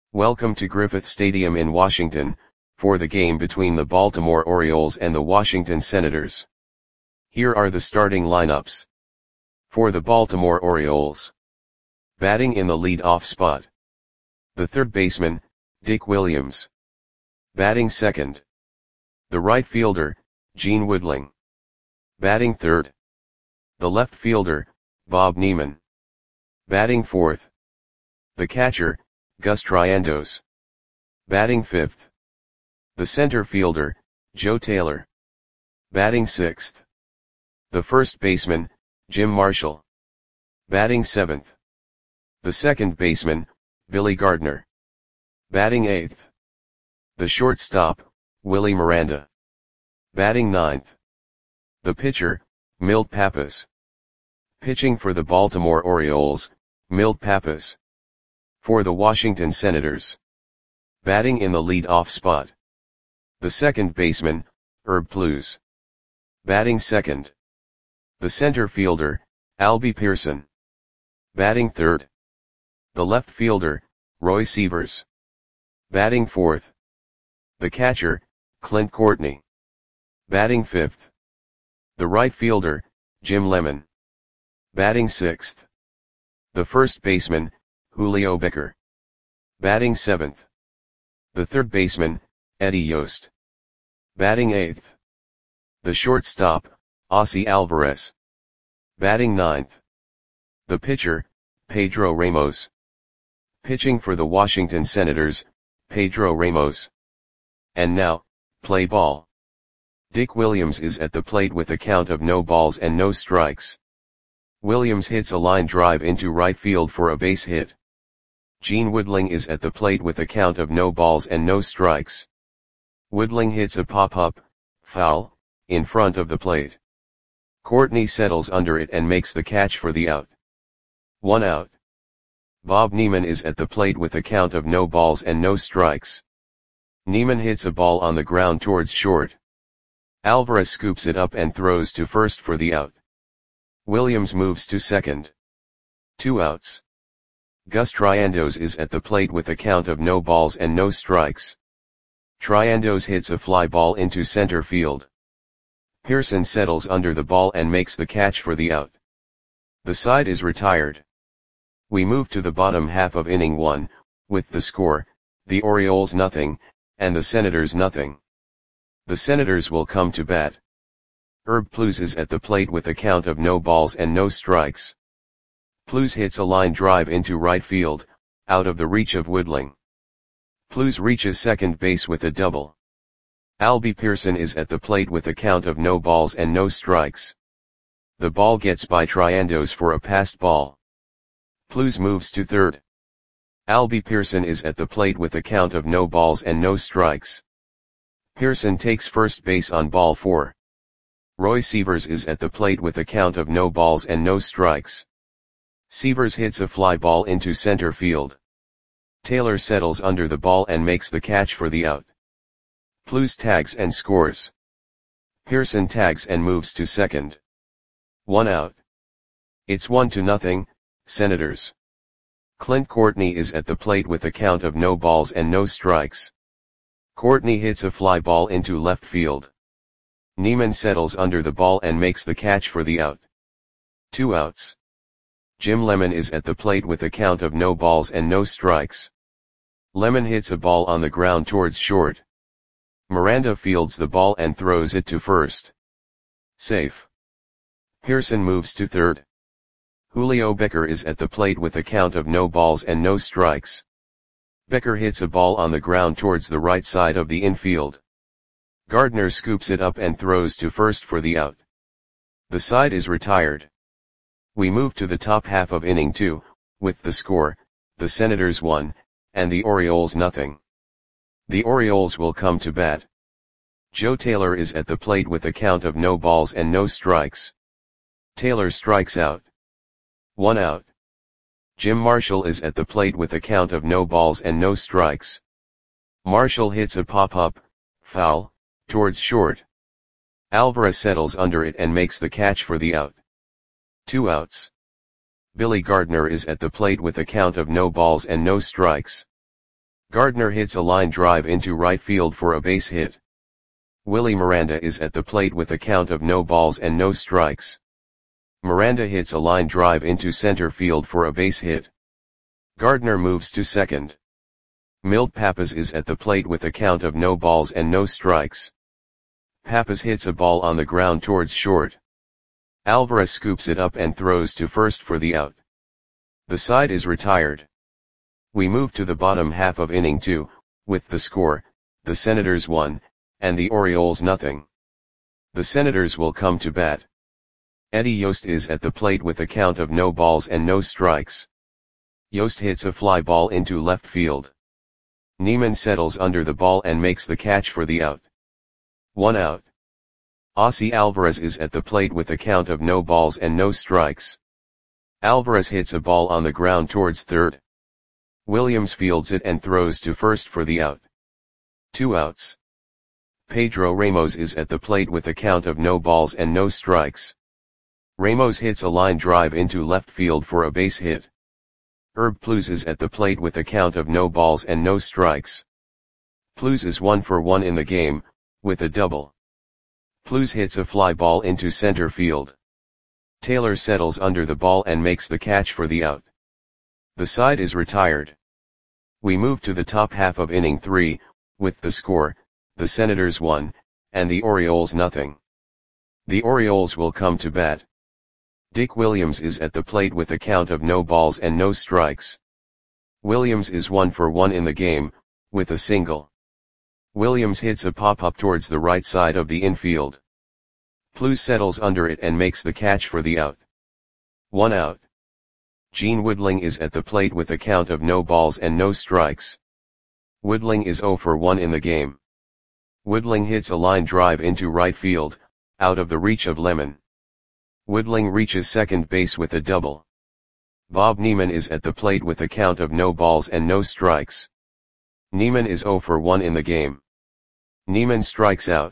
Welcome to Griffith Stadium in Washington, for the game between the Baltimore Orioles and the Washington Senators. Here are the starting lineups. For the Baltimore Orioles. Batting in the lead-off spot. The third baseman, Dick Williams. Batting second. The right fielder, Gene Woodling. Batting third. The left fielder, Bob Neiman. Batting fourth. The catcher, Gus Triandos. Batting fifth. The center fielder, Joe Taylor. Batting sixth. The first baseman, Jim Marshall. Batting seventh. The second baseman, Billy Gardner. Batting eighth. The shortstop, Willie Miranda. Batting ninth. The pitcher, Milt Pappas. Pitching for the Baltimore Orioles, Milt Pappas. For the Washington Senators. Batting in the lead-off spot. The second baseman, Herb Plews. Batting second. The center fielder, Albie Pearson. Batting third. The left fielder, Roy Sievers. Batting fourth. The catcher, Clint Courtney. Batting fifth. The right fielder, Jim Lemon. Batting sixth. The first baseman, Julio Becker. Batting seventh. The third baseman, Eddie Yost. Batting eighth. The shortstop, Ossie Alvarez. Batting ninth. The pitcher, Pedro Ramos. Pitching for the Washington Senators, Pedro Ramos. And now, play ball. Dick Williams is at the plate with a count of no balls and no strikes. Williams hits a line drive into right field for a base hit. Gene Woodling is at the plate with a count of no balls and no strikes. Woodling hits a pop-up, foul, in front of the plate. Courtney settles under it and makes the catch for the out. 1 out. Bob Neiman is at the plate with a count of no balls and no strikes. Neiman hits a ball on the ground towards short. Alvarez scoops it up and throws to first for the out. Williams moves to second. 2 outs. Gus Triandos is at the plate with a count of no balls and no strikes. Triandos hits a fly ball into center field. Pearson settles under the ball and makes the catch for the out. The side is retired. We move to the bottom half of inning 1, with the score, the Orioles nothing, and the Senators nothing. The Senators will come to bat. Herb Plews is at the plate with a count of no balls and no strikes. Plews hits a line drive into right field, out of the reach of Woodling. Plews reaches second base with a double. Albie Pearson is at the plate with a count of no balls and no strikes. The ball gets by Triandos for a passed ball. Plews moves to third. Albie Pearson is at the plate with a count of no balls and no strikes. Pearson takes first base on ball 4. Roy Sievers is at the plate with a count of no balls and no strikes. Sievers hits a fly ball into center field. Taylor settles under the ball and makes the catch for the out. Plews tags and scores. Pearson tags and moves to second. 1 out. It's 1-0, Senators. Clint Courtney is at the plate with a count of no balls and no strikes. Courtney hits a fly ball into left field. Neiman settles under the ball and makes the catch for the out. 2 outs. Jim Lemon is at the plate with a count of no balls and no strikes. Lemon hits a ball on the ground towards short. Miranda fields the ball and throws it to first. Safe. Pearson moves to third. Julio Becker is at the plate with a count of no balls and no strikes. Becker hits a ball on the ground towards the right side of the infield. Gardner scoops it up and throws to first for the out. The side is retired. We move to the top half of inning 2, with the score, the Senators 1, and the Orioles nothing. The Orioles will come to bat. Joe Taylor is at the plate with a count of no balls and no strikes. Taylor strikes out. 1 out. Jim Marshall is at the plate with a count of no balls and no strikes. Marshall hits a pop-up, foul, towards short. Alvarez settles under it and makes the catch for the out. 2 outs. Billy Gardner is at the plate with a count of no balls and no strikes. Gardner hits a line drive into right field for a base hit. Willie Miranda is at the plate with a count of no balls and no strikes. Miranda hits a line drive into center field for a base hit. Gardner moves to second. Milt Pappas is at the plate with a count of no balls and no strikes. Pappas hits a ball on the ground towards short. Alvarez scoops it up and throws to first for the out. The side is retired. We move to the bottom half of inning 2, with the score, the Senators 1, and the Orioles nothing. The Senators will come to bat. Eddie Yost is at the plate with a count of no balls and no strikes. Yost hits a fly ball into left field. Neiman settles under the ball and makes the catch for the out. 1 out. Ossie Alvarez is at the plate with a count of no balls and no strikes. Alvarez hits a ball on the ground towards third. Williams fields it and throws to first for the out. 2 outs. Pedro Ramos is at the plate with a count of no balls and no strikes. Ramos hits a line drive into left field for a base hit. Herb Pluz is at the plate with a count of no balls and no strikes. Pluz is 1 for 1 in the game, with a double. Pluz hits a fly ball into center field. Taylor settles under the ball and makes the catch for the out. The side is retired. We move to the top half of inning 3, with the score, the Senators 1, and the Orioles nothing. The Orioles will come to bat. Dick Williams is at the plate with a count of no balls and no strikes. Williams is 1 for 1 in the game, with a single. Williams hits a pop-up towards the right side of the infield. Pluz settles under it and makes the catch for the out. 1 out. Gene Woodling is at the plate with a count of no balls and no strikes. Woodling is 0 for 1 in the game. Woodling hits a line drive into right field, out of the reach of Lemon. Woodling reaches second base with a double. Bob Neiman is at the plate with a count of no balls and no strikes. Neiman is 0 for 1 in the game. Neiman strikes out.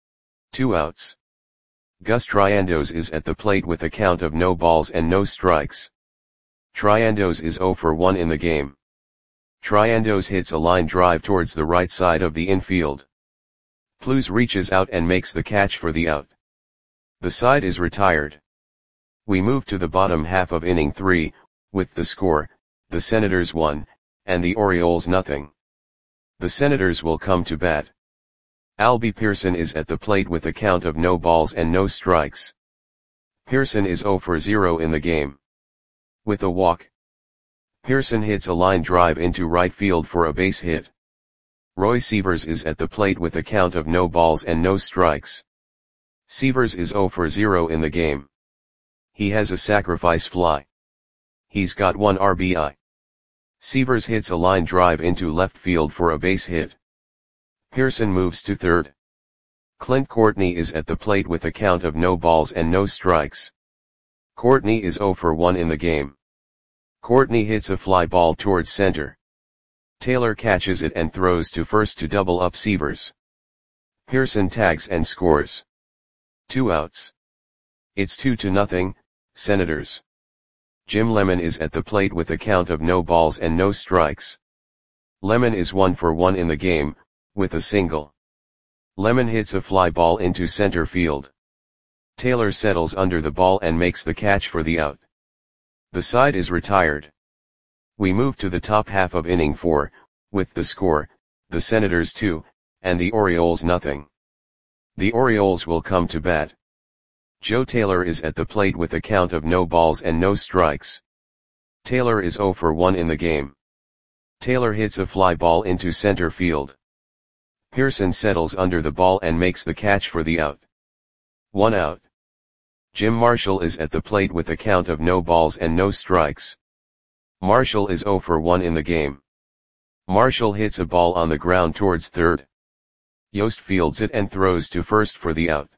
2 outs. Gus Triandos is at the plate with a count of no balls and no strikes. Triandos is 0 for 1 in the game. Triandos hits a line drive towards the right side of the infield. Pluz reaches out and makes the catch for the out. The side is retired. We move to the bottom half of inning 3, with the score, the Senators 1, and the Orioles nothing. The Senators will come to bat. Albie Pearson is at the plate with a count of no balls and no strikes. Pearson is 0 for 0 in the game. With a walk. Pearson hits a line drive into right field for a base hit. Roy Sievers is at the plate with a count of no balls and no strikes. Sievers is 0 for 0 in the game. He has a sacrifice fly. He's got 1 RBI. Sievers hits a line drive into left field for a base hit. Pearson moves to third. Clint Courtney is at the plate with a count of no balls and no strikes. Courtney is 0 for 1 in the game. Courtney hits a fly ball towards center. Taylor catches it and throws to first to double up Sievers. Pearson tags and scores. 2 outs. It's 2-0, Senators. Jim Lemon is at the plate with a count of no balls and no strikes. Lemon is 1 for 1 in the game, with a single. Lemon hits a fly ball into center field. Taylor settles under the ball and makes the catch for the out. The side is retired. We move to the top half of inning 4, with the score, the Senators 2, and the Orioles nothing. The Orioles will come to bat. Joe Taylor is at the plate with a count of no balls and no strikes. Taylor is 0 for 1 in the game. Taylor hits a fly ball into center field. Pearson settles under the ball and makes the catch for the out. 1 out. Jim Marshall is at the plate with a count of no balls and no strikes. Marshall is 0 for 1 in the game. Marshall hits a ball on the ground towards third. Yost fields it and throws to first for the out.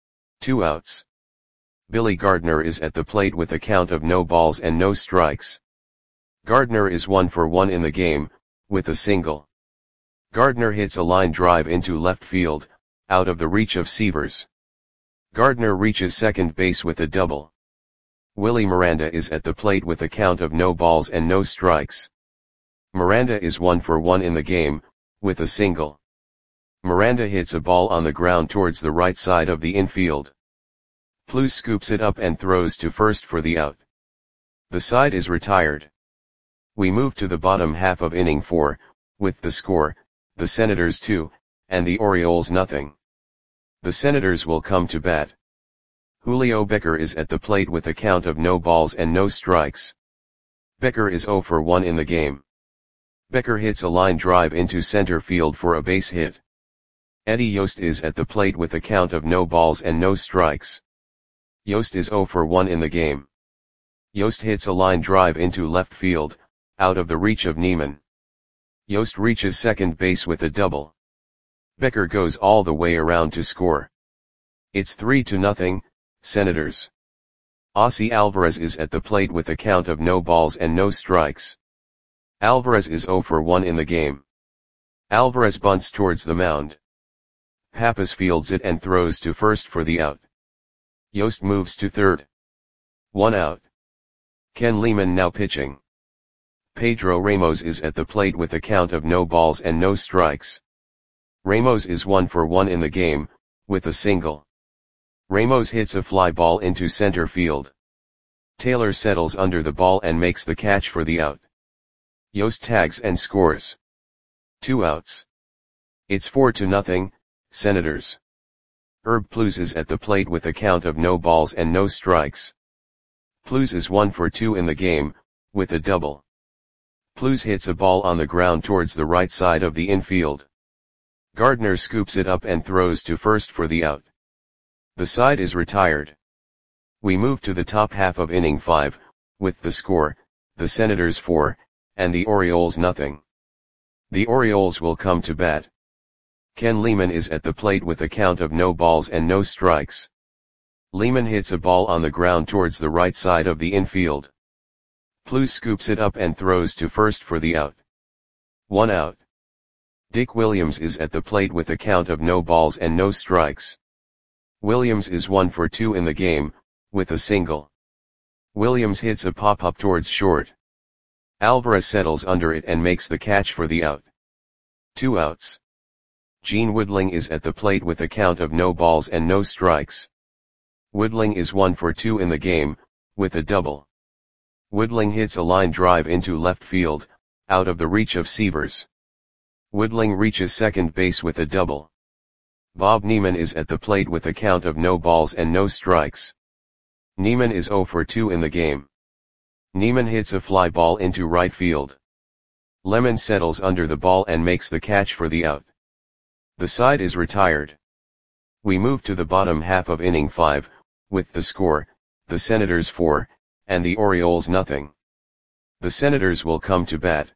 2 outs. Billy Gardner is at the plate with a count of no balls and no strikes. Gardner is 1 for 1 in the game, with a single. Gardner hits a line drive into left field, out of the reach of Sievers. Gardner reaches second base with a double. Willie Miranda is at the plate with a count of no balls and no strikes. Miranda is 1 for 1 in the game, with a single. Miranda hits a ball on the ground towards the right side of the infield. Plus scoops it up and throws to first for the out. The side is retired. We move to the bottom half of inning 4, with the score, the Senators 2, and the Orioles nothing. The Senators will come to bat. Julio Becker is at the plate with a count of no balls and no strikes. Becker is 0 for 1 in the game. Becker hits a line drive into center field for a base hit. Eddie Yost is at the plate with a count of no balls and no strikes. Yost is 0 for 1 in the game. Yost hits a line drive into left field, out of the reach of Neiman. Yost reaches second base with a double. Becker goes all the way around to score. It's 3-0, Senators. Ossie Alvarez is at the plate with a count of no balls and no strikes. Alvarez is 0 for 1 in the game. Alvarez bunts towards the mound. Pappas fields it and throws to first for the out. Yost moves to third. 1 out. Ken Lehman now pitching. Pedro Ramos is at the plate with a count of no balls and no strikes. Ramos is 1 for 1 in the game, with a single. Ramos hits a fly ball into center field. Taylor settles under the ball and makes the catch for the out. Yost tags and scores. 2 outs. It's 4-0, Senators. Herb Plus is at the plate with a count of no balls and no strikes. Plus is 1 for 2 in the game, with a double. Plus hits a ball on the ground towards the right side of the infield. Gardner scoops it up and throws to first for the out. The side is retired. We move to the top half of inning 5, with the score, the Senators 4, and the Orioles nothing. The Orioles will come to bat. Ken Lehman is at the plate with a count of no balls and no strikes. Lehman hits a ball on the ground towards the right side of the infield. Plus scoops it up and throws to first for the out. 1 out. Dick Williams is at the plate with a count of no balls and no strikes. Williams is 1 for 2 in the game, with a single. Williams hits a pop-up towards short. Alvarez settles under it and makes the catch for the out. 2 outs. Gene Woodling is at the plate with a count of no balls and no strikes. Woodling is 1 for 2 in the game, with a double. Woodling hits a line drive into left field, out of the reach of Sievers. Woodling reaches second base with a double. Bob Neiman is at the plate with a count of no balls and no strikes. Neiman is 0 for 2 in the game. Neiman hits a fly ball into right field. Lemon settles under the ball and makes the catch for the out. The side is retired. We move to the bottom half of inning 5, with the score, the Senators 4, and the Orioles nothing. The Senators will come to bat.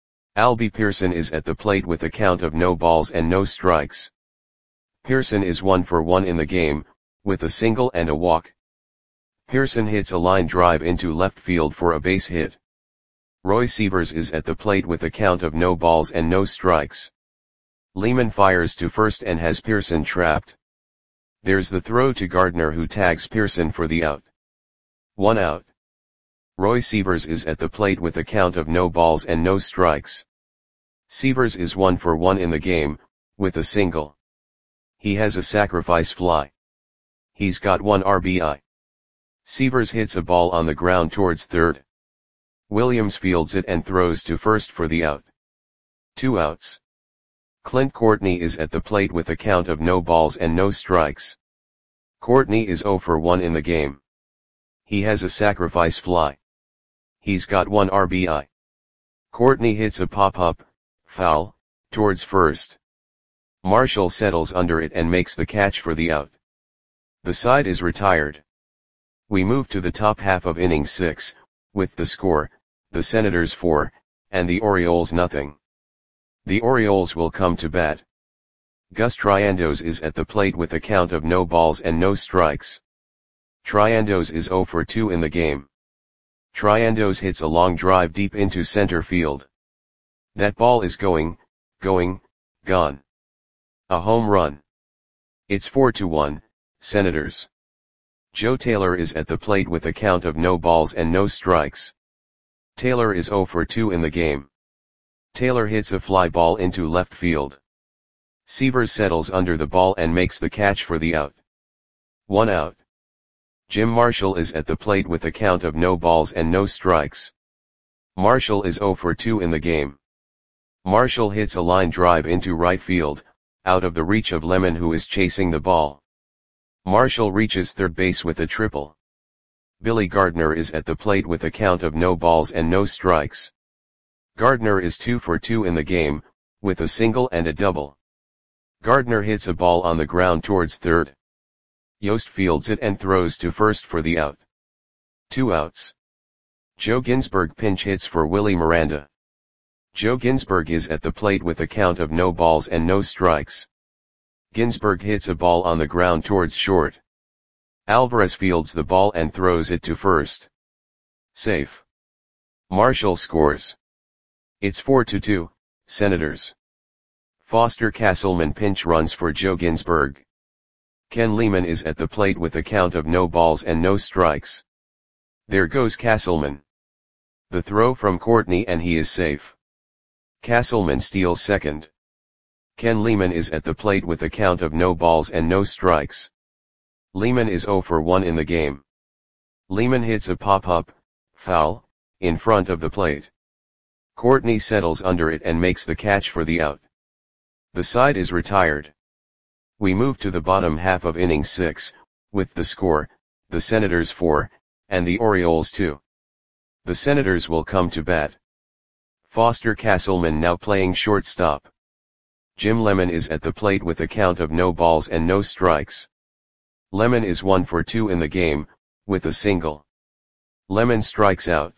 Albie Pearson is at the plate with a count of no balls and no strikes. Pearson is 1 for 1 in the game, with a single and a walk. Pearson hits a line drive into left field for a base hit. Roy Sievers is at the plate with a count of no balls and no strikes. Lehman fires to first and has Pearson trapped. There's the throw to Gardner, who tags Pearson for the out. 1 out. Roy Sievers is at the plate with a count of no balls and no strikes. Sievers is 1 for 1 in the game, with a single. He has a sacrifice fly. He's got 1 RBI. Sievers hits a ball on the ground towards third. Williams fields it and throws to first for the out. 2 outs. Clint Courtney is at the plate with a count of no balls and no strikes. Courtney is 0 for 1 in the game. He has a sacrifice fly. He's got 1 RBI. Courtney hits a pop-up, foul, towards first. Marshall settles under it and makes the catch for the out. The side is retired. We move to the top half of inning 6, with the score, the Senators 4, and the Orioles nothing. The Orioles will come to bat. Gus Triandos is at the plate with a count of no balls and no strikes. Triandos is 0 for 2 in the game. Triandos hits a long drive deep into center field. That ball is gone. A home run. It's 4-1, Senators. Joe Taylor is at the plate with a count of no balls and no strikes. Taylor is 0 for 2 in the game. Taylor hits a fly ball into left field. Sievers settles under the ball and makes the catch for the out. 1 out. Jim Marshall is at the plate with a count of no balls and no strikes. Marshall is 0 for 2 in the game. Marshall hits a line drive into right field, out of the reach of Lemon, who is chasing the ball. Marshall reaches third base with a triple. Billy Gardner is at the plate with a count of no balls and no strikes. Gardner is 2 for 2 in the game, with a single and a double. Gardner hits a ball on the ground towards third. Yost fields it and throws to first for the out. 2 outs. Joe Ginsberg pinch hits for Willie Miranda. Joe Ginsberg is at the plate with a count of no balls and no strikes. Ginsberg hits a ball on the ground towards short. Alvarez fields the ball and throws it to first. Safe. Marshall scores. It's 4-2, Senators. Foster Castleman pinch runs for Joe Ginsberg. Ken Lehman is at the plate with a count of no balls and no strikes. There goes Castleman. The throw from Courtney and he is safe. Castleman steals second. Ken Lehman is at the plate with a count of no balls and no strikes. Lehman is 0 for 1 in the game. Lehman hits a pop-up, foul, in front of the plate. Courtney settles under it and makes the catch for the out. The side is retired. We move to the bottom half of inning 6, with the score, the Senators 4, and the Orioles 2. The Senators will come to bat. Foster Castleman now playing shortstop. Jim Lemon is at the plate with a count of no balls and no strikes. Lemon is 1 for 2 in the game, with a single. Lemon strikes out.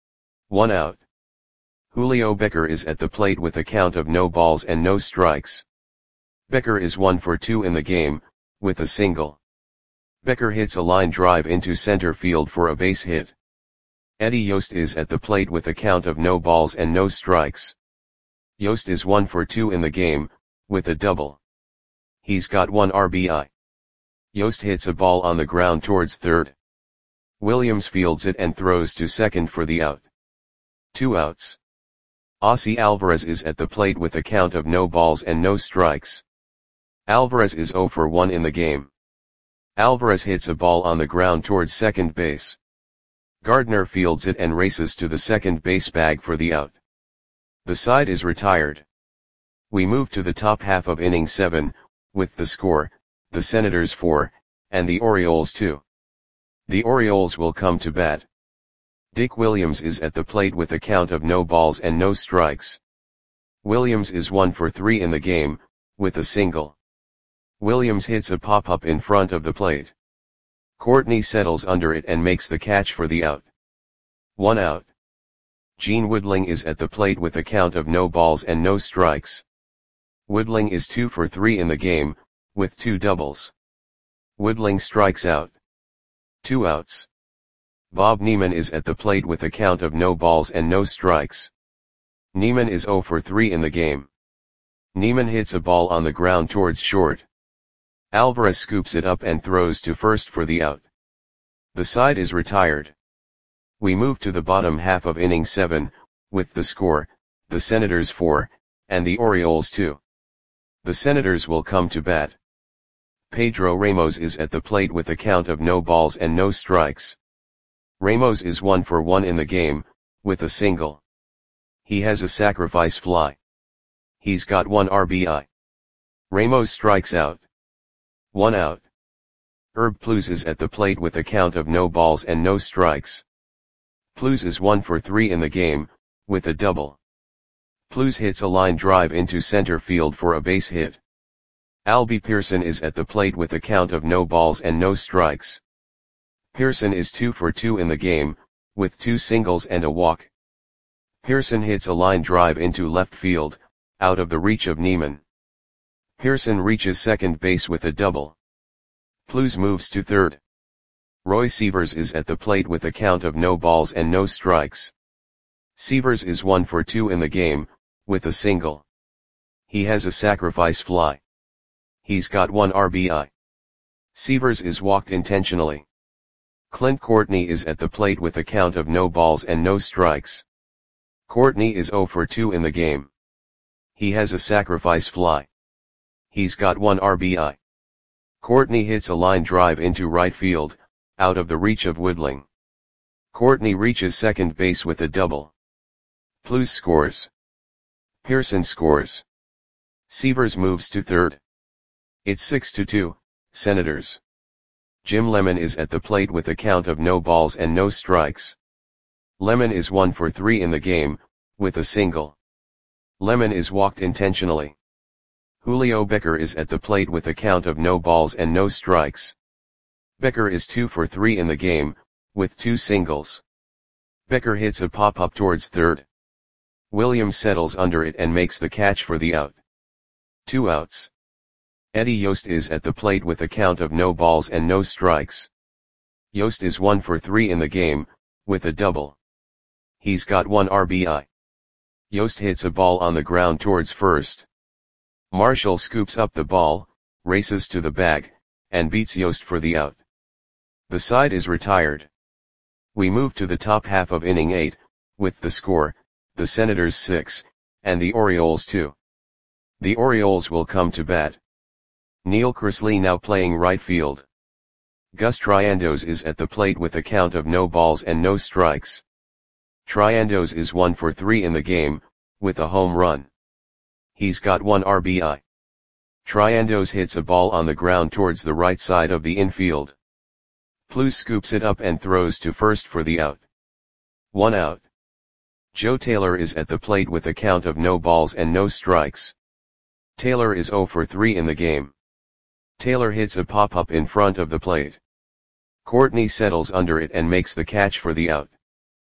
1 out. Julio Becker is at the plate with a count of no balls and no strikes. Becker is 1 for 2 in the game, with a single. Becker hits a line drive into center field for a base hit. Eddie Yost is at the plate with a count of no balls and no strikes. Yost is 1 for 2 in the game, with a double. He's got 1 RBI. Yost hits a ball on the ground towards third. Williams fields it and throws to second for the out. 2 outs. Ossie Alvarez is at the plate with a count of no balls and no strikes. Alvarez is 0 for 1 in the game. Alvarez hits a ball on the ground towards second base. Gardner fields it and races to the second base bag for the out. The side is retired. We move to the top half of inning 7, with the score, the Senators 4, and the Orioles 2. The Orioles will come to bat. Dick Williams is at the plate with a count of no balls and no strikes. Williams is 1 for 3 in the game, with a single. Williams hits a pop-up in front of the plate. Courtney settles under it and makes the catch for the out. 1 out. Gene Woodling is at the plate with a count of no balls and no strikes. Woodling is 2 for 3 in the game, with 2 doubles. Woodling strikes out. 2 outs. Bob Neiman is at the plate with a count of no balls and no strikes. Neiman is 0 for 3 in the game. Neiman hits a ball on the ground towards short. Alvarez scoops it up and throws to first for the out. The side is retired. We move to the bottom half of inning 7, with the score, the Senators 4, and the Orioles 2. The Senators will come to bat. Pedro Ramos is at the plate with a count of no balls and no strikes. Ramos is 1 for 1 in the game, with a single. He has a sacrifice fly. He's got 1 RBI. Ramos strikes out. 1 out. Herb Plews is at the plate with a count of no balls and no strikes. Plews is 1 for 3 in the game, with a double. Plews hits a line drive into center field for a base hit. Albie Pearson is at the plate with a count of no balls and no strikes. Pearson is 2 for 2 in the game, with 2 singles and a walk. Pearson hits a line drive into left field, out of the reach of Neiman. Pearson reaches second base with a double. Plews moves to third. Roy Sievers is at the plate with a count of no balls and no strikes. Sievers is 1 for 2 in the game, with a single. He has a sacrifice fly. He's got 1 RBI. Sievers is walked intentionally. Clint Courtney is at the plate with a count of no balls and no strikes. Courtney is 0 for 2 in the game. He has a sacrifice fly. He's got 1 RBI. Courtney hits a line drive into right field, out of the reach of Woodling. Courtney reaches second base with a double. Plews scores. Pearson scores. Sievers moves to third. It's 6-2, Senators. Jim Lemon is at the plate with a count of no balls and no strikes. Lemon is 1 for 3 in the game, with a single. Lemon is walked intentionally. Julio Becker is at the plate with a count of no balls and no strikes. Becker is 2 for 3 in the game, with 2 singles. Becker hits a pop-up towards third. Williams settles under it and makes the catch for the out. 2 outs. Eddie Yost is at the plate with a count of no balls and no strikes. Yost is 1 for 3 in the game, with a double. He's got 1 RBI. Yost hits a ball on the ground towards first. Marshall scoops up the ball, races to the bag, and beats Yost for the out. The side is retired. We move to the top half of inning 8, with the score, the Senators 6, and the Orioles 2. The Orioles will come to bat. Neil Cresley now playing right field. Gus Triandos is at the plate with a count of no balls and no strikes. Triandos is 1 for 3 in the game, with a home run. He's got 1 RBI. Triandos hits a ball on the ground towards the right side of the infield. Plews scoops it up and throws to first for the out. 1 out. Joe Taylor is at the plate with a count of no balls and no strikes. Taylor is 0 for 3 in the game. Taylor hits a pop-up in front of the plate. Courtney settles under it and makes the catch for the out.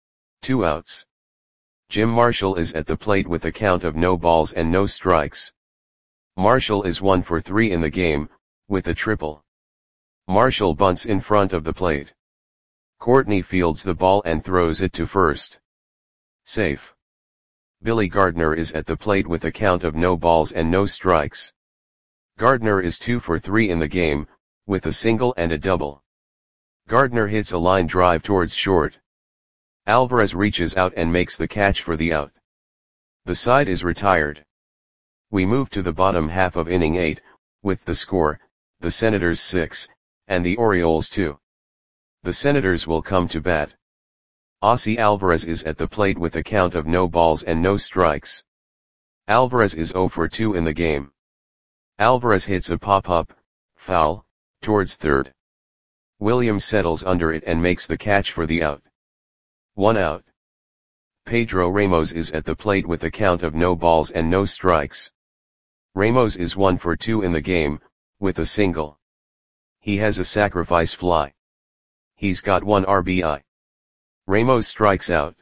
2 outs. Jim Marshall is at the plate with a count of no balls and no strikes. Marshall is 1 for 3 in the game, with a triple. Marshall bunts in front of the plate. Courtney fields the ball and throws it to first. Safe. Billy Gardner is at the plate with a count of no balls and no strikes. Gardner is 2 for 3 in the game, with a single and a double. Gardner hits a line drive towards short. Alvarez reaches out and makes the catch for the out. The side is retired. We move to the bottom half of inning 8, with the score, the Senators 6, and the Orioles 2. The Senators will come to bat. Ossie Alvarez is at the plate with a count of no balls and no strikes. Alvarez is 0 for 2 in the game. Alvarez hits a pop-up, foul, towards third. Williams settles under it and makes the catch for the out. 1 out. Pedro Ramos is at the plate with a count of no balls and no strikes. Ramos is 1 for 2 in the game, with a single. He has a sacrifice fly. He's got 1 RBI. Ramos strikes out.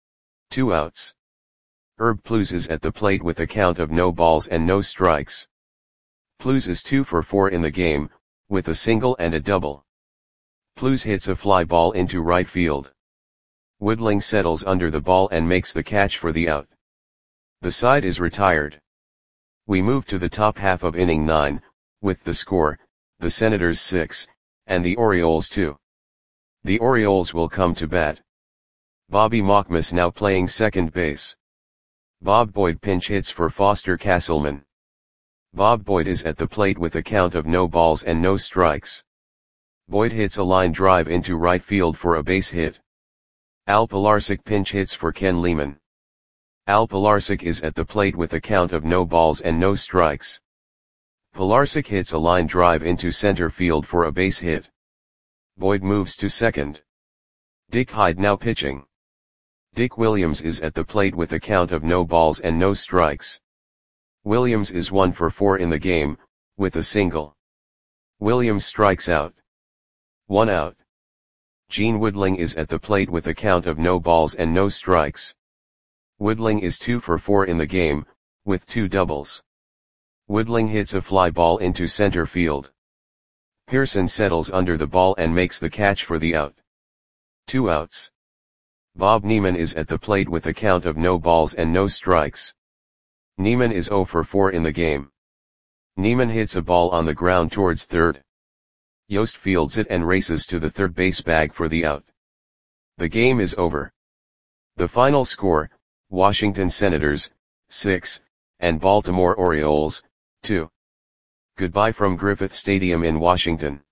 2 outs. Herb Plews is at the plate with a count of no balls and no strikes. Plews is 2 for 4 in the game, with a single and a double. Plews hits a fly ball into right field. Woodling settles under the ball and makes the catch for the out. The side is retired. We move to the top half of inning 9, with the score, the Senators 6, and the Orioles 2. The Orioles will come to bat. Bobby Mockmas now playing second base. Bob Boyd pinch hits for Foster Castleman. Bob Boyd is at the plate with a count of no balls and no strikes. Boyd hits a line drive into right field for a base hit. Al Pilarczyk pinch hits for Ken Lehman. Al Pilarczyk is at the plate with a count of no balls and no strikes. Pilarczyk hits a line drive into center field for a base hit. Boyd moves to second. Dick Hyde now pitching. Dick Williams is at the plate with a count of no balls and no strikes. Williams is 1 for 4 in the game, with a single. Williams strikes out. 1 out. Gene Woodling is at the plate with a count of no balls and no strikes. Woodling is 2 for 4 in the game, with 2 doubles. Woodling hits a fly ball into center field. Pearson settles under the ball and makes the catch for the out. 2 outs. Bob Neiman is at the plate with a count of no balls and no strikes. Neiman is 0 for 4 in the game. Neiman hits a ball on the ground towards third. Yost fields it and races to the third base bag for the out. The game is over. The final score, Washington Senators, 6, and Baltimore Orioles, 2. Goodbye from Griffith Stadium in Washington.